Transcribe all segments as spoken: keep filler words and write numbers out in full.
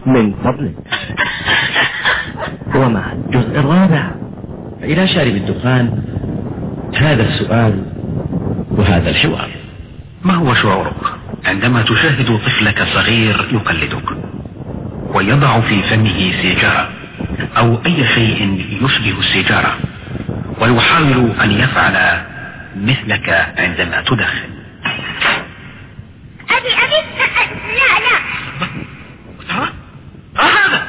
من فضلك. ومع الجزء الرابع إلى شارب الدخان هذا السؤال وهذا الحوار. ما هو شعورك عندما تشاهد طفلك صغير يقلدك ويضع في فمه سيجارة أو أي شيء يشبه السيجارة ويحاول أن يفعل مثلك عندما تدخن؟ أبي أبي لا لا ها؟ هذا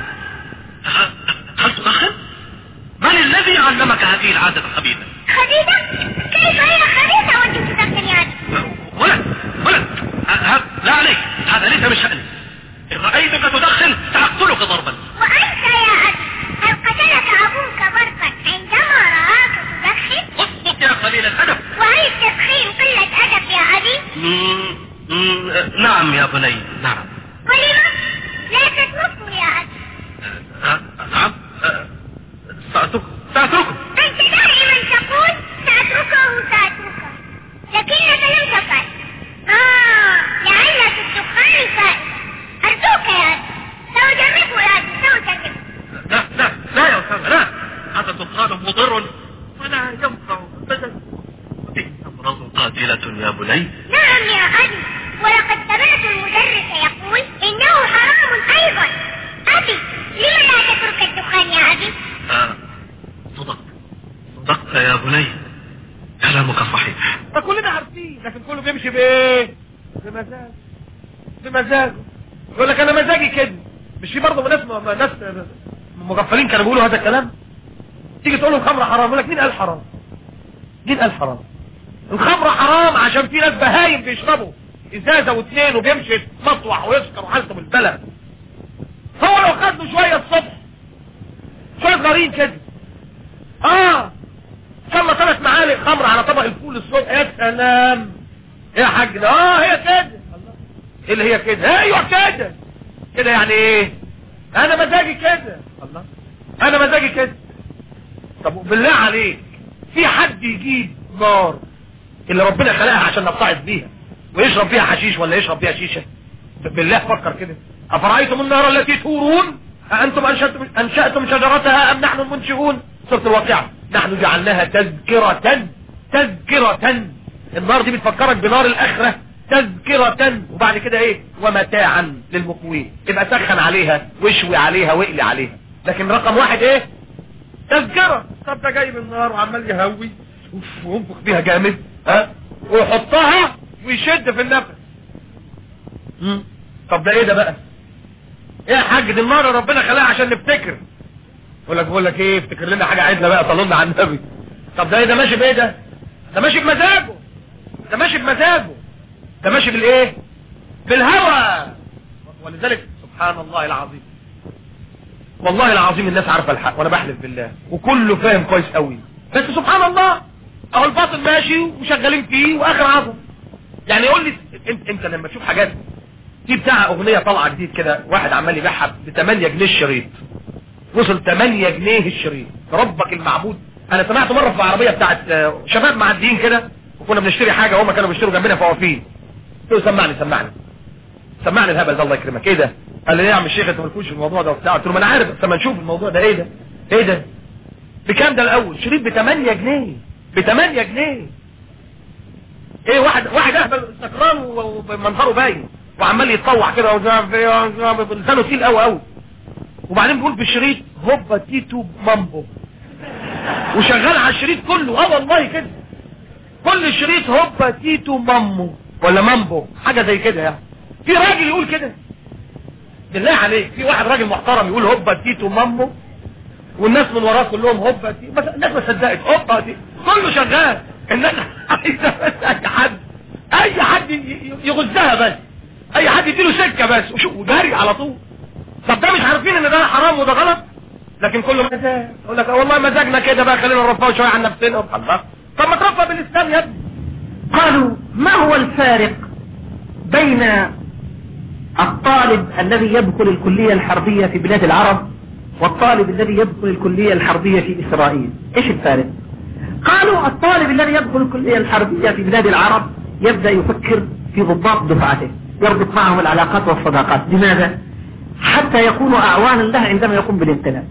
هل تدخن؟ من الذي علمك هذه العادة الخبيثة؟ خبيثة؟ كيف هي خبيثة وأنت تدخن يعني؟ ولد ولد لا عليك، هذا ليس من شأني. إن رأيتك تدخن سأقتلك ضربا. وأنت يا أبي هل قتلك أبوك ضربا عندما رآك تدخن؟ اسكت يا قليل الأدب. وهل التدخين قلة أدب يا أبي؟ مم. مم. نعم يا بني نعم. ولما لا تتركه يا أبي؟ نعم سأتركه سأتركه. أنت دائما تقول سأتركه سأتركه لكنك لم تفعل. آه لعلك الدخان فائدة. أرجوك يا أبي لو جربه يا أبي لو جربه. لا لا لا يا أستاذ لا، هذا الدخان مضر ولا ينفع أبدا. إنه أمراض قاتلة يا بني. نعم يا أبي ولقد سمعت المدرس يقول إنه حرام أيضا. أبي لما لا تترك الدخان يا أبي؟ آه صدقت صدقت يا بني، كلامك صحيح. فكلنا عارفين، لكن كله بيمشي بايه؟ بمزاج بمزاجه. يقول لك انا مزاجي كده. مش في برضه ناس ناس مغفلين كانوا بيقولوا هذا الكلام. تيجي تقول لهم الخمر حرام يقول لك مين قال حرام؟ مين قال حرام؟ الخمر حرام عشان في ناس بهايم بيشربوا ازازه واثنين وبيمشي يتمطوح ويسكر وحالته بالبلد. هو لو خد له شويه الصبح شويه صغيرين كده اه ان شاء الله ثلاث معالق خمر على طبق الفول الصبح يا سلام. ايه يا حاج ده؟ اه هي كده. الله ايه اللي هي كده؟ ايوه كده كده يعني ايه؟ انا مزاجي كده. الله انا مزاجي كده. طب بالله عليك في حد يجيب نار اللي ربنا خلقها عشان نبتعد بيها ويشرب فيها حشيش ولا يشرب فيها شيشه؟ بالله فكر كده. افرايتم النار التي تورون أأنتم أنشأتم, أنشأتم شجرتها أم نحن المنشئون؟ سورة الواقعة. نحن جعلناها تذكرة تذكرة. النار دي بتفكرك بنار الآخرة تذكرة، وبعد كده ايه؟ ومتاعا للمقوين. يبقى سخن عليها واشوي عليها واقلي عليها. لكن رقم واحد ايه؟ تذكرة. طب ده جايب النار وعمال يهوي وينفخ بيها جامد ها ويحطها ويشد في النفس. مم. طب ده ايه ده بقى؟ ايه يا حاج دي النار ربنا خلاها عشان نفتكر. يقول لك بقول لك ايه افتكر لنا حاجه عدله بقى صلوا على النبي. طب ده ايه ده ماشي بايه ده؟ ده ماشي بمزاجه. ده ماشي بمزاجه. ده ماشي بالايه؟ بالهوى. ولذلك سبحان الله العظيم والله العظيم الناس عارفه الحق وانا بحلف بالله وكله فاهم كويس قوي، بس سبحان الله اهو الباطل ماشي وشغالين فيه واخر عظم. يعني يقول لي انت انت لما تشوف حاجات في بتاع اغنيه طالعه جديد كده واحد عمال يبيعها ب ثمانية جنيه الشريط، وصل ثمانية جنيه الشريط. ربك المعبود انا سمعت مره في عربيه بتاعت شباب معديين كده وكنا بنشتري حاجه وهم كانوا بيشتروا جنبنا فوافين. قلت له سمعني سمعني سمعني الهبل ده الله يكرمك. ايه ده؟ قال لي يا عم الشيخ انت مالكوش في الموضوع ده وبتاع. قلت له ما انا عارف بس لما نشوف الموضوع ده. ايه ده؟ ايه ده؟ بكام ده الاول؟ شريط ب ثمانية جنيه ب ثمانية جنيه. ايه واحد واحد اهبل سكران ومنظره باين وعمال يتطوع كده لسانه تقيل قوي قوي، وبعدين بيقول في الشريط هوبا تيتو مامبو وشغال على الشريط كله. اه والله كده كل الشريط هوبا تيتو مامو ولا مامبو حاجه زي كده. يعني في راجل يقول كده بالله عليك؟ في واحد راجل محترم يقول هوبا تيتو مامو والناس من وراه كلهم هوبا تيتو؟ بس الناس ما صدقت. هوبا تيتو كله شغال. الناس عايزه اي حد اي حد يغزها بس، اي حد يديله سكه بس وشوف وجري على طول. طب ده مش عارفين ان ده حرام وده غلط؟ لكن كله مزاج. يقول لك والله مزاجنا كده بقى خلينا نرفعه شويه عن نفسنا. الله طب ما ترفع بالاسلام يا ابني. قالوا ما هو الفارق بين الطالب الذي يدخل الكلية الحربية في بلاد العرب والطالب الذي يدخل الكلية الحربية في إسرائيل؟ ايش الفارق؟ قالوا الطالب الذي يدخل الكلية الحربية في بلاد العرب يبدأ يفكر في ضباط دفعته، يربط معهم العلاقات والصداقات. لماذا؟ حتى يكونوا أعوانا له عندما يقوم بالانقلاب.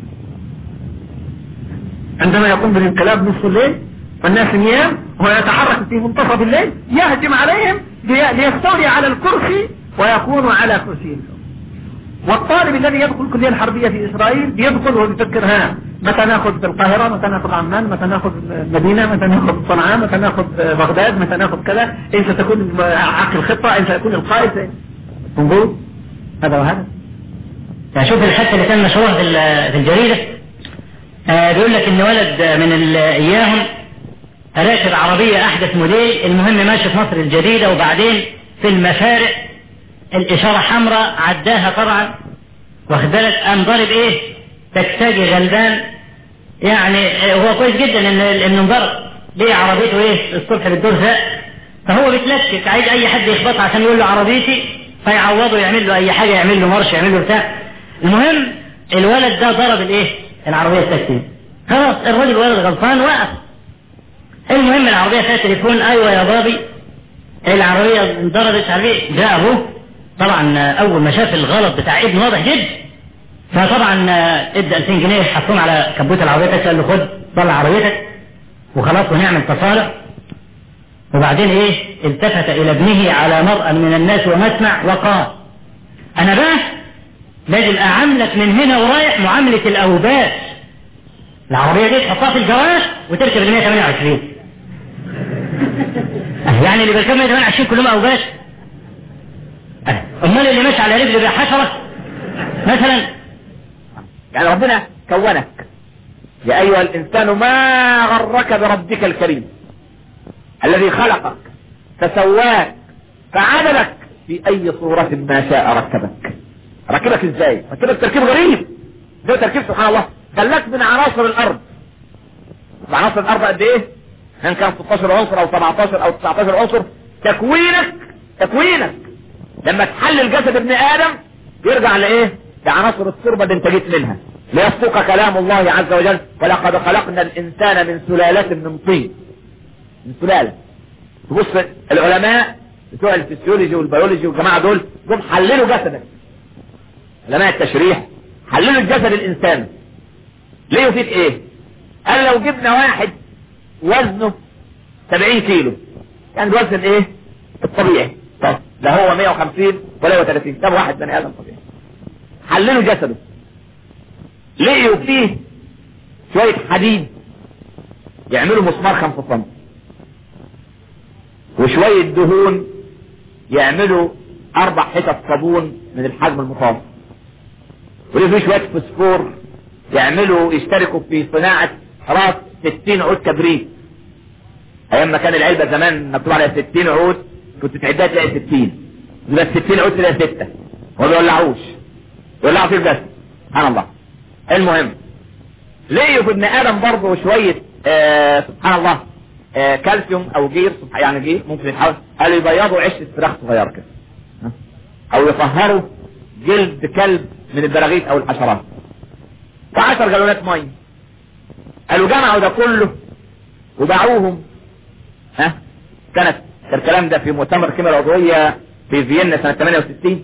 عندما يقوم بالانقلاب نصف الليل والناس نيام ويتحرك في منتصف الليل يهجم عليهم ليستولي على الكرسي ويكون على كرسي. والطالب الذي يدخل الكلية الحربية في إسرائيل بيدخل وهو بيفكر ها متى ناخذ القاهرة، متى ناخذ عمان، متى ناخذ المدينة، متى ناخذ صنعاء، متى ناخذ بغداد، متى ناخذ كذا، اين ستكون عقل الخطة، اين سيكون القائد. تنظر هذا وهذا. شوف الحته اللي كان مشروع في الجريدة آه بيقول لك ان ولد من اياهم راكب عربية احدث موديل، المهم ماشي في مصر الجديدة وبعدين في المفارق الاشارة حمراء عداها طبعا واخدلت قام ضارب ايه تكتاجي غلبان. يعني هو كويس جدا ان انه انضرب ليه عربيته ايه الصبح بالدور فاق، فهو بيتلكك عايز اي حد يخبطه عشان يقول له عربيتي فيعوضه يعمل له اي حاجة، يعمل له مرش، يعمل له بتاع. المهم الولد ده ضرب الايه العربية التاكسي، خلاص الراجل ولد غلطان وقف. المهم العربية فيها تليفون، ايوه يا بابي العربية انضربت عليه. جاء ابوه طبعا اول ما شاف الغلط بتاع ابنه واضح جدا، فطبعا ادى ألفين جنيه حطهم على كبوت العربية، قال له خد طلع عربيتك وخلاص ونعمل تصالح. وبعدين ايه التفت الى ابنه على مرأى من الناس ومسمع وقال انا بقى لازم اعاملك من هنا ورايح معاملة الاوباش، العربية دي تحطها في الجواز وتركب ال مية وثمانية وعشرين. يعني اللي بيركب مية وثمانية وعشرين كلهم اوباش، امال اللي ماشي على رجل بحشرة مثلا. يعني ربنا كونك يا ايها الانسان ما غرك بربك الكريم الذي خلقك فسواك فعدلك في اي صورة ما شاء ركبك. ركبك ازاي؟ ركبك تركيب غريب، ده تركيب سبحان الله. خلاك من عناصر الارض. عناصر الارض قد ايه؟ ان كان ستاشر عنصر او سبعتاشر او تسعتاشر عنصر. تكوينك تكوينك لما تحلل جسد ابن ادم يرجع لايه؟ لعناصر التربة اللي انت جيت منها، ليصدق كلام الله عز وجل ولقد خلقنا الانسان من سلالة من طين. من سلالة. تبص العلماء بتوع الفسيولوجي والبيولوجي والجماعة دول جم حللوا جسدك، علماء التشريح حللوا الجسد الانسان ليه فيك ايه. قال لو جبنا واحد وزنه سبعين كيلو كان الوزن ايه الطبيعي، طب لا هو مية وخمسين ولا هو ثلاثين، ده واحد بني ادم طبيعي. حللوا جسده لقيوا فيه شوية حديد يعملوا مسمار خمسة سم، وشوية دهون يعملوا اربع حتت صابون من الحجم المتوسط، وليه في شوية فوسفور يعملوا يشتركوا في صناعة راس ستين عود كبريت. ايام ما كان العلبة زمان مكتوب عليها ستين عود كنت تعدها تلاقي ستين، بس ستين عود تلاقي ستة وما بيولعوش، يولعوا فيه بس سبحان الله. المهم لقيوا في ابن ادم برضه شوية آه سبحان الله آه كالسيوم او جير، يعني جير ممكن يتحول، قالوا يبيضوا عشة فراخ صغيرة كده او يطهروا جلد كلب من البراغيث او الحشرات، وعشر جالونات مية. قالوا جمعوا ده كله وباعوهم. ها كانت الكلام ده في مؤتمر الكيمياء العضوية في فيينا سنة ثمانية وستين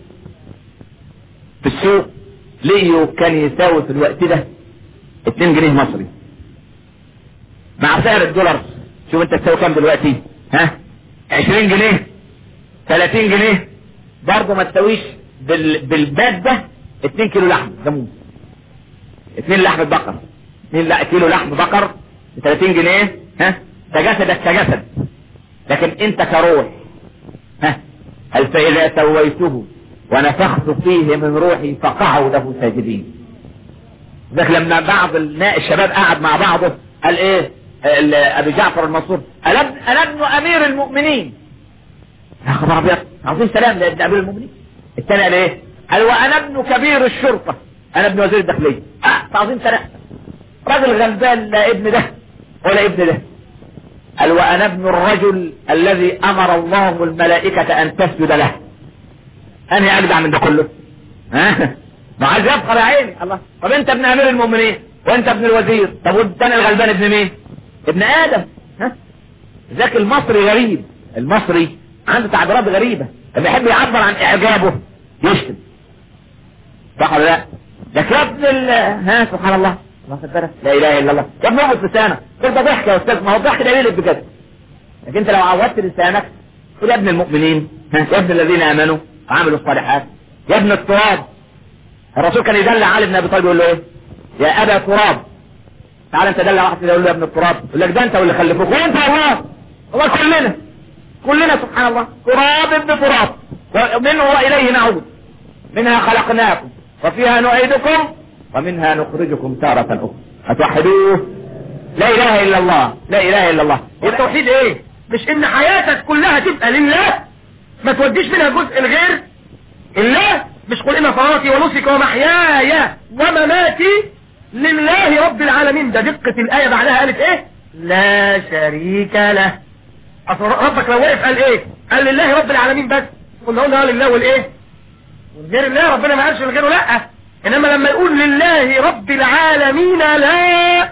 في السوق. لقيوا كان يساوي في الوقت ده اتنين جنيه مصري مع سعر الدولار. شوف انت تساوي كام دلوقتي؟ ها عشرين جنيه ثلاثين جنيه برضه ما تساويش بال... بالباد ده اتنين كيلو لحم جاموس، اتنين لحم بقر، اتنين لا كيلو لحم بقر ب ثلاثين جنيه. ها ده جسدك كجسد، لكن انت كروح ها هل فإذا سويته ونفخت فيه من روحي فقعوا له ساجدين. ذاك لما بعض الشباب قعد مع بعضه قال ايه ابي جعفر المنصور انا ابن امير المؤمنين. يا خبر ابيض عظيم سلام لابن امير المؤمنين. الثاني قال ايه؟ قال وانا ابن كبير الشرطة، انا ابن وزير الداخلية. اه عظيم سلام. راجل غلبان لا ابن ده ولا ابن ده. قال وانا ابن الرجل الذي امر الله الملائكة ان تسجد له. انا اجدع من ده كله. ها ما عايز يبقى يا عيني الله. طب انت ابن امير المؤمنين وانت ابن الوزير، طب والثاني الغلبان ابن مين؟ ابن ادم. ها ذاك المصري غريب، المصري عنده تعبيرات غريبة، لما يحب يعبر عن اعجابه يشتم، صح ولا لا؟ لك يا ابن ال ها سبحان الله الله سبحانه لا اله الا الله. يا ابن اقعد لسانك ترضى ضحك يا استاذ، ما هو الضحك ده يقلب بجد. لكن انت لو عودت لسانك قول يا ابن المؤمنين، يا ابن الذين امنوا وعملوا الصالحات، يا ابن التراب. الرسول كان يدلع علي بن ابي طالب يقول له ايه؟ يا ابا تراب. تعال انت دلع واحد يقول له يا ابن التراب، يقول لك ده انت واللي خلفوك وانت الله. الله كلنا كلنا سبحان الله تراب ابن تراب، ومنه واليه نعود. منها خلقناكم وفيها نعيدكم ومنها نخرجكم تارة اخرى. هتوحدوه؟ لا اله الا الله، لا اله الا الله. والتوحيد ايه؟ مش ان حياتك كلها تبقى لله، ما توديش منها جزء الغير الله. مش قل ان صلاتي ونسكي ومحياي ومماتي لله رب العالمين. ده دقة الآية بعدها قالت ايه؟ لا شريك له. اصل ربك لو وقف قال ايه؟ قال لله رب العالمين بس، قلنا قلنا لله والايه؟ والغير الله ربنا ما قالش الغير لا. انما لما يقول لله رب العالمين لا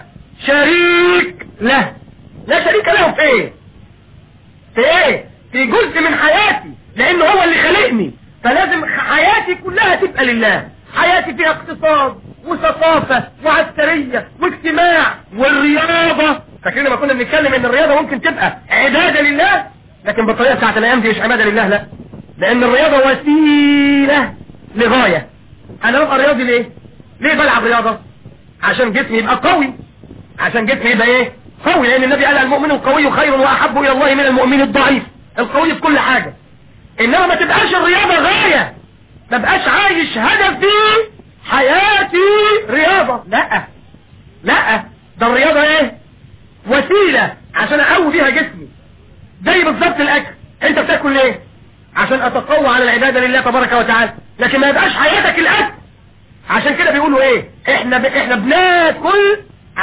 شريك له، لا شريك له في ايه؟ في ايه؟ في جزء من حياتي، لانه هو اللي خلقني، فلازم حياتي كلها تبقى لله. حياتي فيها اقتصاد وثقافة وعسكرية واجتماع والرياضة. فاكرين لما كنا بنتكلم ان الرياضة ممكن تبقى عبادة لله، لكن بالطريقة بتاعت الايام دي مش عبادة لله، لا، لان الرياضة وسيلة لغاية. انا ببقى رياضي ليه؟ ليه بلعب رياضة؟ عشان جسمي يبقى قوي، عشان جسمي يبقى ايه؟ قوي، لان النبي قال المؤمن القوي خير واحب الى الله من المؤمن الضعيف. القوي في كل حاجة. انما ما تبقاش الرياضة غاية، ما بقاش عايش هدفي حياتي رياضة، لا لا، ده الرياضة ايه؟ وسيلة عشان اقوي بيها جسمي. زي بالظبط الاكل، انت بتاكل ليه؟ عشان اتقوى على العبادة لله تبارك وتعالى، لكن ما يبقاش حياتك الاكل. عشان كده بيقولوا ايه؟ احنا ب... احنا بناكل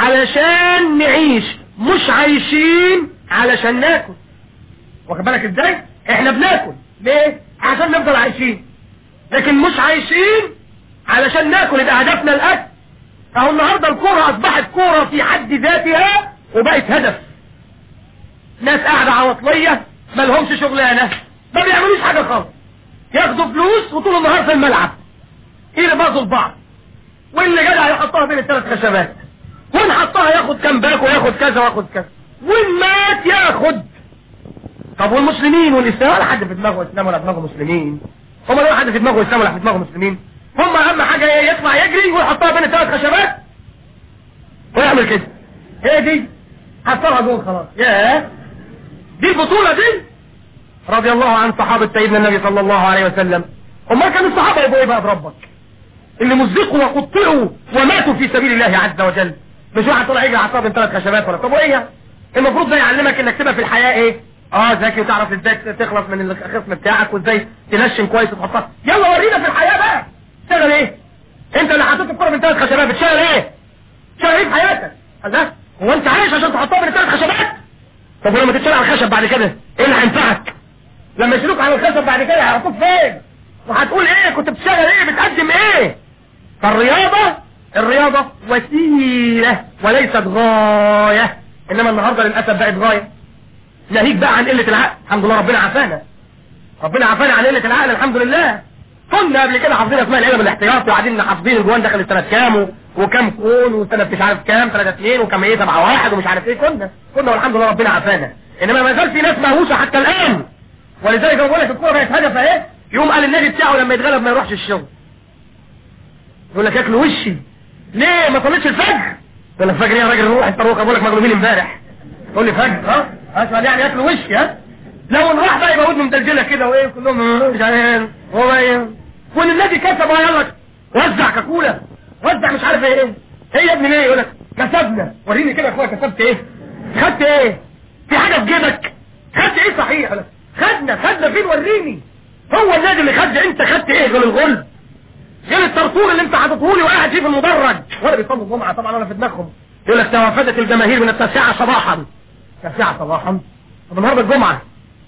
علشان نعيش، مش عايشين علشان ناكل. واخد بالك ازاي؟ احنا بناكل ليه؟ عشان نفضل عايشين، لكن مش عايشين علشان ناكل. يبقى هدفنا الاكل. اهو النهارده الكوره اصبحت كوره في حد ذاتها وبقت هدف. ناس قاعده عواطليه ما لهمش شغلانه، ما بيعملوش حاجه خالص، ياخدوا فلوس وطول النهار في الملعب يربطوا لبعض، واللي جدع يحطها بين الثلاث خشبات، وان حطها ياخد كام باك وياخد كذا وياخد كذا، وان مات ياخد. طب والمسلمين والاسلام؟ ولا حد في دماغه اسلام ولا دماغه مسلمين. هم لو حد في دماغه اسلام ولا في دماغه مسلمين؟ هم اهم حاجه ايه؟ يطلع يجري ويحطها بين الثلاث خشبات ويعمل كده. هي دي حطها جول خلاص. ياه، دي البطوله دي. رضي الله عن صحابه سيدنا النبي صلى الله عليه وسلم. امال كان الصحابه يبقوا ايه بقى بربك؟ اللي مزقوا وقطعوا وماتوا في سبيل الله عز وجل. مش واحد طلع يجري حطها بين ثلاث خشبات ولا. طب وايه؟ المفروض ده يعلمك انك تبقى في الحياه ايه؟ اه ذكي، وتعرف ازاي تخلص من الخصم بتاعك، وازاي تنشن كويس وتحطها. يلا ورينا في الحياه بقى تشتغل ايه؟ انت اللي حطيت الكره بين ثلاث خشبات بتشتغل ايه؟ تشتغل ايه في حياتك؟ الله، هو انت عايش عشان تحطها بين ثلاث خشبات؟ طب ولما تشتغل على الخشب بعد كده ايه اللي هينفعك؟ لما يشيلوك على الخشب بعد كده هيحطوك فين؟ وهتقول ايه؟ كنت بتشتغل ايه؟ بتقدم ايه؟ فالرياضه الرياضه وسيله وليست غايه. انما النهارده للاسف بقت غايه. ناهيك بقى عن قله العقل. الحمد لله ربنا عافانا، ربنا عافانا عن قله العقل الحمد لله. كنا قبل كده حافظين اسماء العلم الاحتياطي، وقاعدين حافظين الجوان دخل السنه كام وكام كون وسنه مش عارف كام ثلاثة اثنين وكام ايه سبعة واحد ومش عارف ايه. كنا كنا والحمد لله ربنا عافانا. انما ما زال في ناس مهووسه حتى الان. ولذلك بقول لك الكوره بقت هدف اهي. يوم قال النادي بتاعه لما يتغلب ما يروحش الشغل، يقول لك ياكلوا وشي ليه ما صليتش الفجر؟ يقول لك فجر ايه يا راجل؟ روح انت روح، بقول لك مغلوبين امبارح تقول لي فجر. ها اسمع يعني ياكلوا وشي. ها لو راح بقى يبقى ودنه مدلدله كده وايه كلهم مش عارف هو ايه. وان النادي كسب يلا وزع كاكولا، وزع مش عارف ايه. ايه يا ابني ليه؟ يقول لك كسبنا. وريني كده يا اخويا كسبت ايه؟ خدت ايه؟ في حاجه في جيبك؟ خدت ايه صحيح؟ خدنا خدنا فين؟ وريني. هو النادي اللي خد. انت خدت ايه غير الغل؟ غير الترطور اللي انت حاططه لي وقاعد فيه في المدرج ولا بيصلوا الجمعه طبعا ولا في دماغهم. يقول لك توافدت الجماهير من التاسعه صباحا. التاسعه صباحا؟ طب النهارده الجمعه.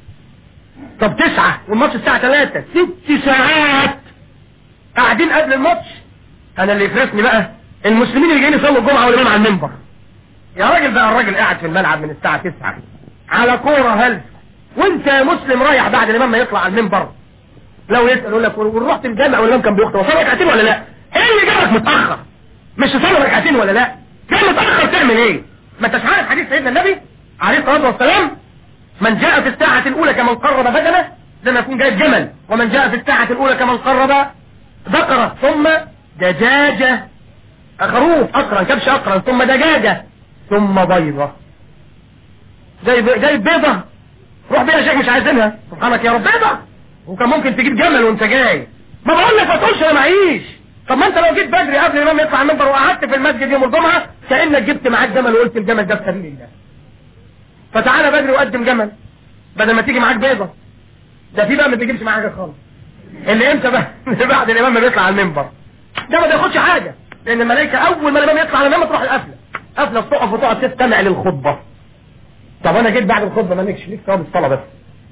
طب تسعة والماتش الساعه ثلاثة، ست ساعات قاعدين قبل الماتش. انا اللي يفرسني بقى المسلمين اللي جايين يصلوا الجمعه والامام على المنبر. يا راجل بقى الراجل قاعد في الملعب من الساعه تسعة على كوره هلس، وانت يا مسلم رايح بعد الامام ما يطلع على المنبر. لو يسال يقول لك ورحت الجامع والامام كان بيخطب وصلى ركعتين ولا لا؟ جالك متاخر مش تصلي ركعتين ولا لا؟ جاي متاخر تعمل ايه؟ ما انتش عارف حديث سيدنا النبي عليه الصلاه والسلام؟ من جاء في الساعه الاولى كمن قرب بدنه لما يكون جايب جمل، ومن جاء في الساعه الاولى كمن قرب بقره ثم دجاجه، خروف اقرن كبش اقرن ثم دجاجه ثم بيضه. جايب جايب بيضه روح بيها يا شيخ مش عايزينها، سبحانك يا رب بيضه، وكان ممكن تجيب جمل وانت جاي. ما بقول لك ما تقولش انا معيش. طب ما انت لو جيت بدري قبل الامام يطلع المنبر وقعدت في المسجد يوم الجمعه كانك جبت معاك جمل وقلت الجمل ده في سبيل الله. فتعالى بدري وقدم جمل بدل ما تيجي معاك بيضه. ده في بقى ما بيجيبش معاه حاجه خالص، اللي امتى بقى بعد الامام ما بيطلع على المنبر ده ما بياخدش حاجه، لان الملائكه اول ما الامام يطلع على المنبر تروح القفله قفله تقف وتقعد تستمع للخطبه. طب انا جيت بعد الخطبه مالكش ليك ثواب الصلاه بس،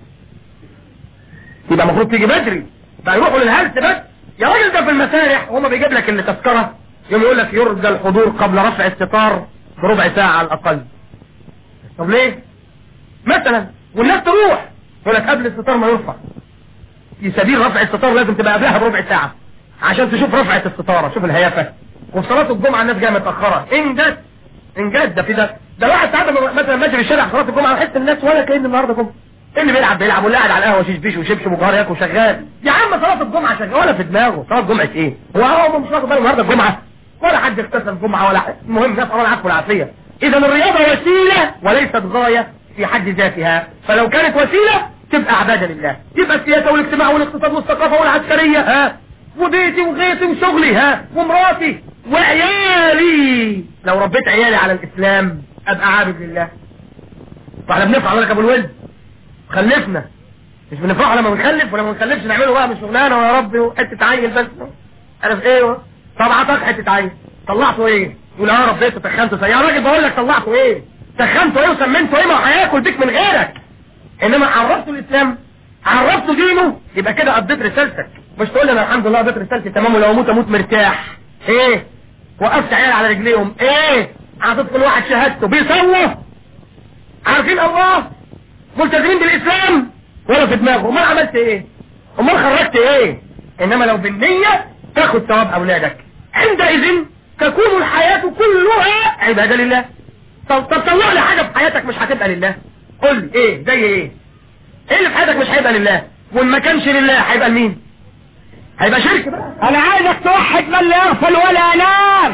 يبقى المفروض تيجي بدري بقى يروحوا للهلس بس. يا راجل ده في المسارح هما بيجيب لك اللي تذكره يوم يقول لك يرجى الحضور قبل رفع الستار بربع ساعه على الاقل. طب ليه مثلا؟ والناس تروح يقول لك قبل الستار ما يرفع، في سبيل رفع الستار لازم تبقى قبلها بربع ساعه عشان تشوف رفعه الستاره. شوف الهيافه. وفي صلاه الجمعه الناس جايه متاخره انجاز انجاز. ده في ده ده واحد ساعات مثلا ماشي في الشارع صلاه الجمعه يحس الناس ولا كأن النهارده جمعه، اللي بيلعب بيلعب واللي قاعد على القهوه شيش بيش وشبشب وجهار ياكل شغال. يا عم صلاه الجمعه شغال ولا في دماغه صلاه جمعه ايه؟ هو هو مش واخد باله النهارده الجمعه ولا حد اغتسل الجمعه ولا حد. المهم نسال الله العفو والعافيه. اذا الرياضه وسيله وليست غايه في حد ذاتها، فلو كانت وسيله تبقى عباده لله، تبقى السياسه والاجتماع والاقتصاد والثقافه والعسكريه ها، وبيتي وغيتي وشغلي ها، ومراتي وعيالي. لو ربيت عيالي على الاسلام ابقى عابد لله. فاحنا بنفرح لك ابو الولد خلفنا، مش بنفرح لما بنخلف ولا ما بنخلفش نعمله بقى مش شغلانه يا ربي وحته عيل بس عارف ايه. طبعتك حته عيل طلعته ايه؟ يقول اه ربيته تخنته. يا راجل بقول لك طلعته ايه؟ تخنته ايه وسمنته ايه؟ ما هياكل بيك من غيرك. انما عرفته الاسلام عرفته دينه يبقى كده قضيت رسالتك. مش تقول لي انا الحمد لله قضيت رسالتي تمام ولو اموت اموت مرتاح. ايه؟ وقفت عيال على رجليهم. ايه؟ عطيت كل واحد شهادته بيصلوا عارفين الله ملتزمين بالاسلام ولا في دماغه. ما عملت ايه؟ امال خرجت ايه؟ انما لو بالنية تاخد ثواب اولادك. عندئذ تكون الحياة كلها عبادة لله. طب طب طلع لي حاجة في حياتك مش هتبقى لله. قول لي ايه زي ايه؟ ايه اللي في حياتك مش هيبقى لله؟ وان ما كانش لله هيبقى لمين؟ هيبقى شرك بقى. انا عايزك توحد من لا يغفل ولا ينام.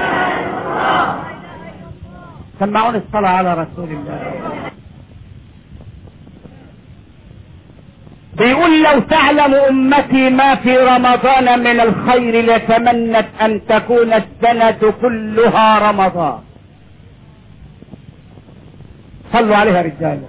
سمعوني الصلاة على رسول الله. بيقول لو تعلم امتي ما في رمضان من الخير لتمنت ان تكون السنة كلها رمضان. صلوا عليها رجاله.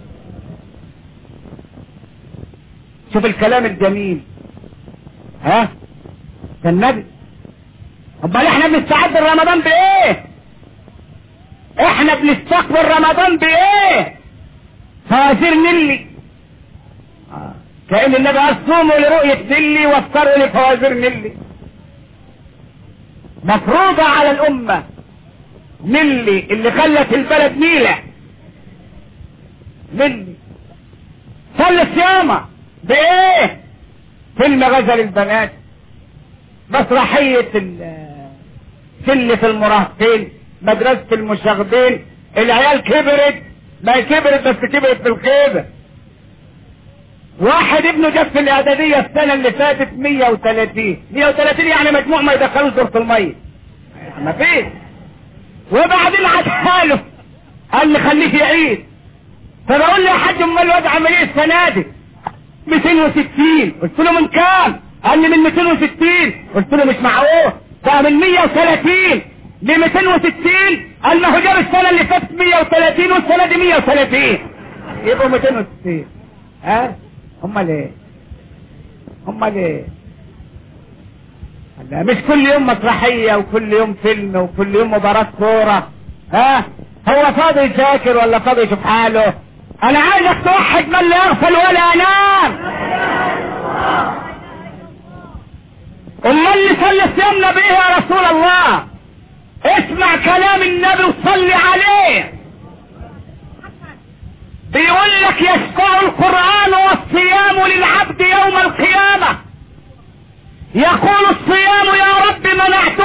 شوف الكلام الجميل ها ده النبي. امال احنا بنستعد لرمضان بايه؟ احنا بنستقبل رمضان بايه؟ فوازير نيلي. آه. كأن النبي قال صوموا لرؤية نيلي وافطروا لفوازير نيلي. مفروضة على الامة نيلي اللي خلت البلد نيلة. نيلي صلي صيامة بايه؟ فيلم غزل البنات، مسرحية سلة المراهقين، مدرسة المشاغبين. العيال كبرت ما كبرت بس كبرت في الخيبة. واحد ابنه جاب في الاعدادية السنة اللي فاتت مية وتلاتين مية وتلاتين يعني مجموع ما يدخلوش دورة المية ما فيش. وبعدين عدها قال لي خليه يعيد. فبقول له يا حاج امال الواد عمل ايه السنة دي؟ ميتين وستين. قلت له من كام؟ قال لي من ميتين وستين. قلت له مش معقول ده من مية وتلاتين ل ميتين وستين. قال ما هو جاب السنة اللي فاتت مية وتلاتين والسنة دي مية وتلاتين يبقوا ميتين وستين. ها امال ايه؟ امال ايه؟ مش كل يوم مسرحية وكل يوم فيلم وكل يوم مباراة كورة. ها هو فاضي يذاكر ولا فاضي يشوف حاله؟ انا عايزك توحد من لا يغفل ولا ينام. امال اللي صلي صيامنا بايه يا رسول الله؟ اسمع كلام النبي وصلي عليه. بيقول لك يشفع القرآن والصيام للعبد يوم القيامة. يقول الصيام يا رب منعته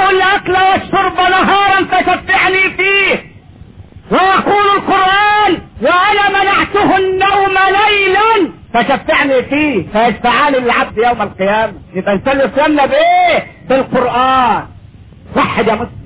به فيشفعان للعبد يوم القيامة. يبقى نسلي صيامنا بايه؟ بالقرآن. وحد يا مسلم.